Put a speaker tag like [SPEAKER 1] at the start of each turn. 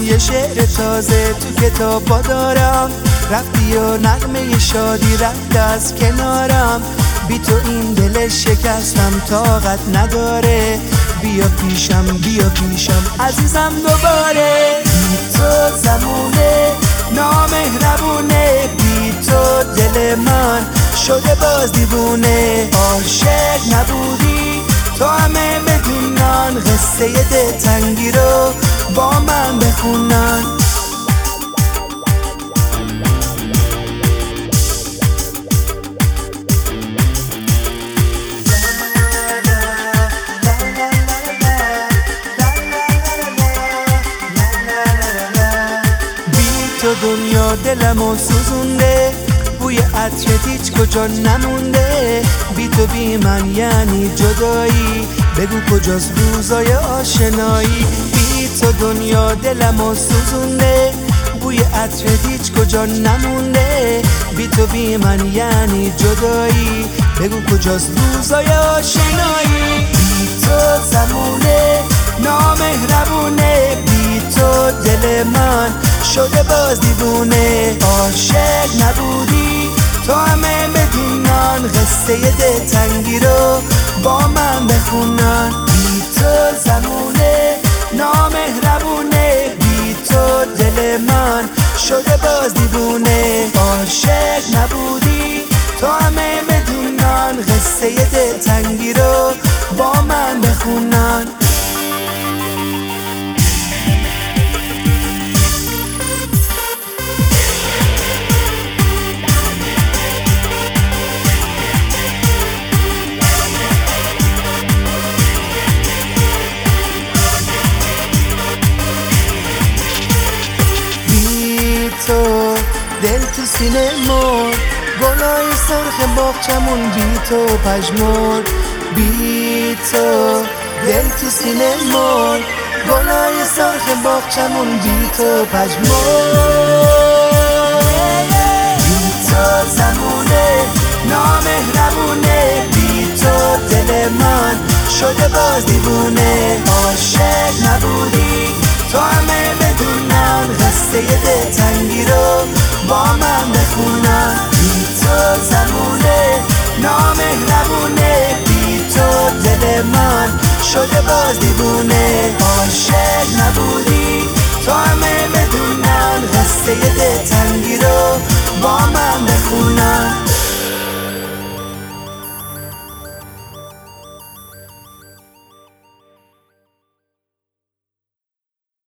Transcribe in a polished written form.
[SPEAKER 1] یه شعر تازه تو کتابا دارم، رفتی و نغمه شادی رفت از کنارم. بی تو این دل شکستم طاقت نداره، بیا پیشم بیا پیشم عزیزم دوباره. بی تو زمونه نامهربونه، بی تو دل من شده باز دیوونه. عاشق نبودی تو همه بدونن، قصه دلتنگی رو با من بخونن. تو دنیا دلمو سوزونده، بوی عطرت هیچ کجا نمونده. بی تو بی من یعنی جدایی، بگو کجاست روزای آشنایی. بی تو دنیا دلمو سوزونده، بوی عطرت هیچ کجا نمونده. بی تو بی من یعنی جدایی، بگو کجاست روزای آشنایی. بی تو زمونه نامهربونه، بی تو دل من شده باز دیوونه. عاشق نبودی تو همه بدونن، قصه دلتنگی رو با من بخونن. بی تو زمونه نامهربونه، بی تو دل من شده باز دیوونه. عاشق نبودی تو همه بدونن، قصه دلتنگی رو با من بخونن. تو دل تو سینه مرد، گلای سرخ باغچمون بی تو پژمرد. بی تو دل تو سینه مرد، گلای سرخ باغچمون بی تو پژمرد. بی تو زمونه نامهربونه، بی تو دل من شده باز دیوونه. عاشق نبودی تو همه بدونن، قصه دلتنگی رو با من بخونن. بی تو زمونه نامهربونه، بی تو دل من شده باز دیوونه. عاشق نبودی تو همه بدونن، قصه دلتنگی رو